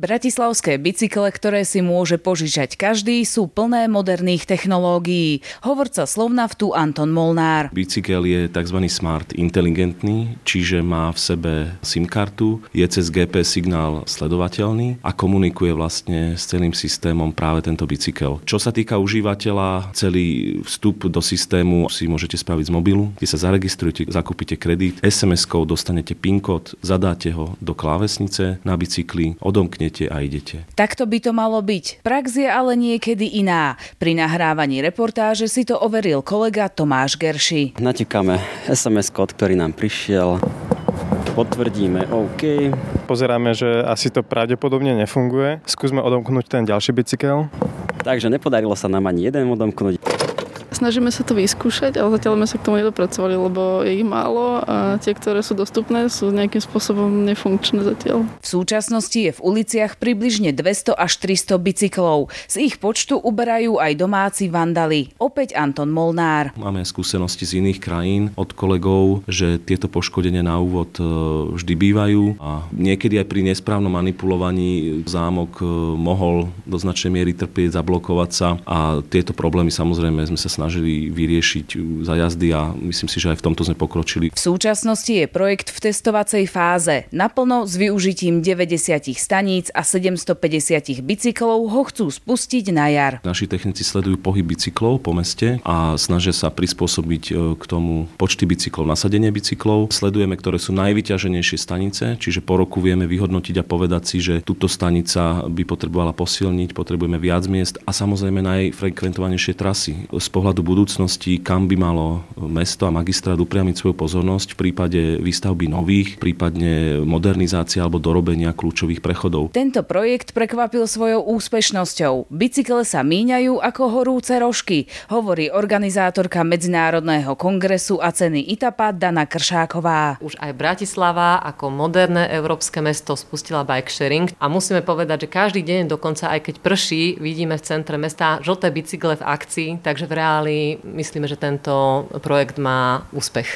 Bratislavské bicykle, ktoré si môže požičať každý, sú plné moderných technológií. Hovorca Slovnaftu Anton Molnár. Bicykel je tzv. Smart, inteligentný, čiže má v sebe SIM kartu, je cez GPS signál sledovateľný a komunikuje vlastne s celým systémom práve tento bicykel. Čo sa týka užívateľa, celý vstup do systému si môžete spraviť z mobilu, kde sa zaregistrujete, zakúpite kredit, SMS-kou dostanete PIN kód, zadáte ho do klávesnice na bicykli, odomknete a idete. Takto by to malo byť. Prax je ale niekedy iná. Pri nahrávaní reportáže si to overil kolega Tomáš Gerši. Natíkame SMS kód, ktorý nám prišiel. Potvrdíme OK. Pozeráme, že asi to pravdepodobne nefunguje. Skúsme odomknúť ten ďalší bicykel. Takže nepodarilo sa nám ani jeden odomknúť. Snažíme sa to vyskúšať, ale zatiaľ sme sa k tomu nedopracovali, lebo je ich málo a tie, ktoré sú dostupné, sú nejakým spôsobom nefunkčné zatiaľ. V súčasnosti je v uliciach približne 200 až 300 bicyklov. Z ich počtu uberajú aj domáci vandali. Opäť Anton Molnár. Máme skúsenosti z iných krajín od kolegov, že tieto poškodenia na úvod vždy bývajú a niekedy aj pri nesprávnom manipulovaní zámok mohol do značnej miery trpieť, zablokovať sa a tieto problémy samozrejme sme sa snažili vyriešiť za jazdy a myslím si, že aj v tomto sme pokročili. V súčasnosti je projekt v testovacej fáze. Naplno s využitím 90 staníc a 750 bicyklov ho chcú spustiť na jar. Naši technici sledujú pohyb bicyklov po meste a snažia sa prispôsobiť k tomu počty bicyklov, nasadenie bicyklov. Sledujeme, ktoré sú najvyťaženejšie stanice, čiže po roku vieme vyhodnotiť a povedať si, že túto stanica by potrebovala posilniť, potrebujeme viac miest a samozrejme najfrekventovanejšie trasy. Z pohľadu budúcnosti, kam by malo mesto a magistrát upriamiť svoju pozornosť v prípade výstavby nových, prípadne modernizácie alebo dorobenia kľúčových prechodov. Tento projekt prekvapil svojou úspešnosťou. Bicykle sa míňajú ako horúce rožky, hovorí organizátorka Medzinárodného kongresu a ceny ITAPA Dana Kršáková. Už aj Bratislava ako moderné európske mesto spustila bike sharing a musíme povedať, že každý deň, dokonca aj keď prší, vidíme v centre mesta žlté bicykle v akcii, takže v reáli myslíme, že tento projekt má úspech.